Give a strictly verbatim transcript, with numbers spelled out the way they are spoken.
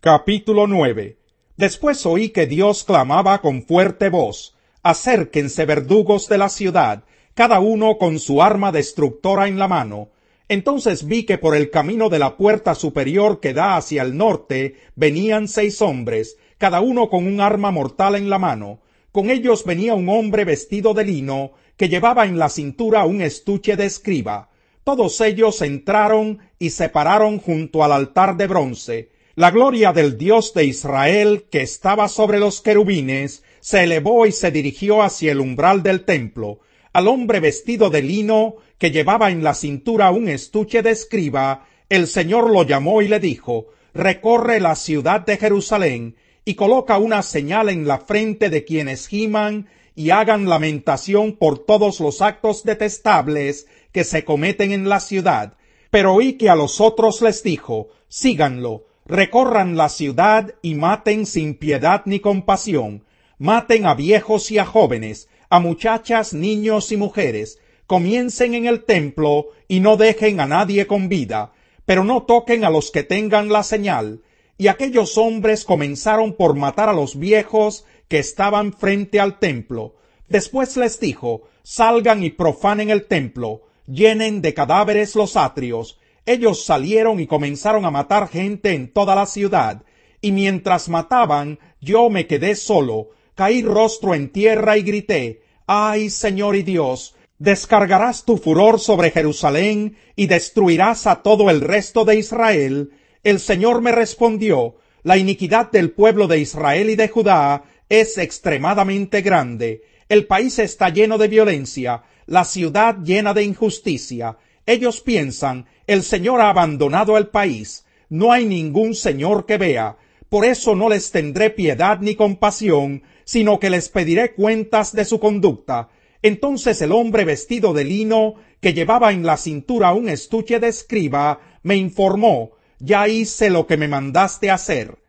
Capítulo nueve. Después oí que Dios clamaba con fuerte voz: acérquense verdugos de la ciudad, cada uno con su arma destructora en la mano. Entonces vi que por el camino de la puerta superior que da hacia el norte venían seis hombres, cada uno con un arma mortal en la mano. Con ellos venía un hombre vestido de lino, que llevaba en la cintura un estuche de escriba. Todos ellos entraron y se pararon junto al altar de bronce. La gloria del Dios de Israel, que estaba sobre los querubines, se elevó y se dirigió hacia el umbral del templo. Al hombre vestido de lino, que llevaba en la cintura un estuche de escriba, el Señor lo llamó y le dijo: recorre la ciudad de Jerusalén, y coloca una señal en la frente de quienes giman y hagan lamentación por todos los actos detestables que se cometen en la ciudad. Pero oí que a los otros les dijo: síganlo, recorran la ciudad y maten sin piedad ni compasión. Maten a viejos y a jóvenes, a muchachas, niños y mujeres. Comiencen en el templo y no dejen a nadie con vida, pero no toquen a los que tengan la señal. Y aquellos hombres comenzaron por matar a los viejos que estaban frente al templo. Después les dijo: salgan y profanen el templo, llenen de cadáveres los atrios. Ellos salieron y comenzaron a matar gente en toda la ciudad, y mientras mataban, yo me quedé solo, caí rostro en tierra y grité: ¡ay, Señor y Dios! ¿Descargarás tu furor sobre Jerusalén y destruirás a todo el resto de Israel? El Señor me respondió: la iniquidad del pueblo de Israel y de Judá es extremadamente grande. El país está lleno de violencia, la ciudad llena de injusticia. Ellos piensan: el Señor ha abandonado el país, no hay ningún Señor que vea. Por eso no les tendré piedad ni compasión, sino que les pediré cuentas de su conducta. Entonces el hombre vestido de lino, que llevaba en la cintura un estuche de escriba, me informó: ya hice lo que me mandaste hacer.